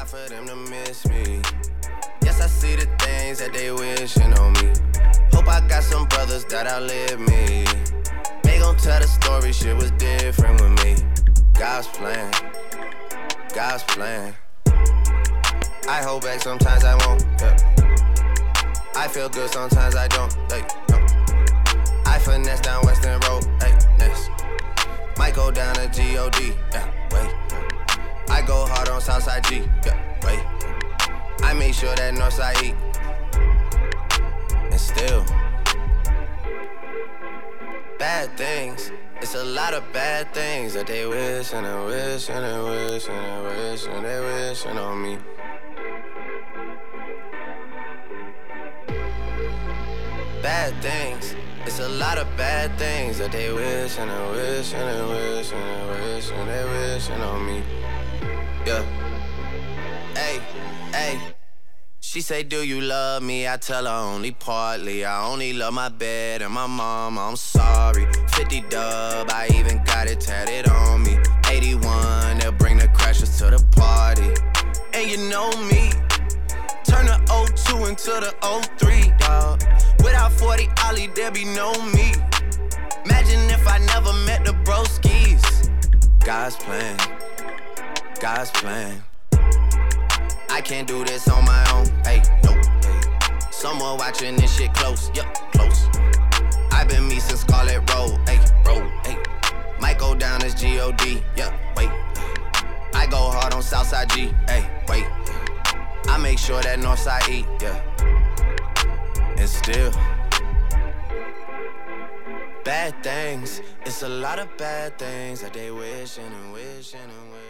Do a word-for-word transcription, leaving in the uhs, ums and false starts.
hard for them to miss me. Yes, I see the things that they wishing on me. Hope I got some brothers that outlive me. They gon' tell the story, shit was different with me. God's plan, God's plan. I hold back, sometimes I won't, yeah. I feel good, sometimes I don't, hey, no. I finesse down Western Road, hey, next. Might go down to G O D, yeah, wait. I go hard on Southside G, yeah, wait. I make sure that Northside eat. And still, bad things. It's a lot of bad things that they wish and they wish and they wish and they wish and they wishing on me. Bad things. It's a lot of bad things that they wish and they wish and they wish and they wish and they wishing on me. Yeah. Hey, hey. She say, do you love me? I tell her only partly. I only love my bed and my mom, I'm sorry. fifty dub, I even got it tatted on me. eighty-one, they'll bring the crashers to the party. And you know me, turn the oh two into the oh three, dawg. Without forty Ollie, there be no me. Imagine if I never met the broskies. God's plan, God's plan. I can't do this on my own, hey, nope, hey. Someone watching this shit close, yup, close. I been me since Scarlet Road, hey, road, hey. Might go down as G O D, yeah, wait. I go hard on Southside G, hey, wait. I make sure that Northside eat, yeah. And still, bad things. It's a lot of bad things that they wishing and wishing and wishing.